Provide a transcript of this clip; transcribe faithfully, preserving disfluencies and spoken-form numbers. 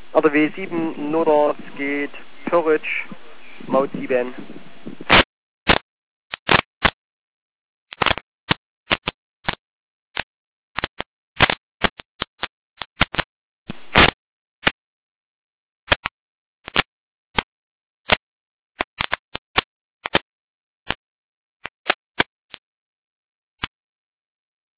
oder W sieben, Norders geht Pörritsch, Maut sieben.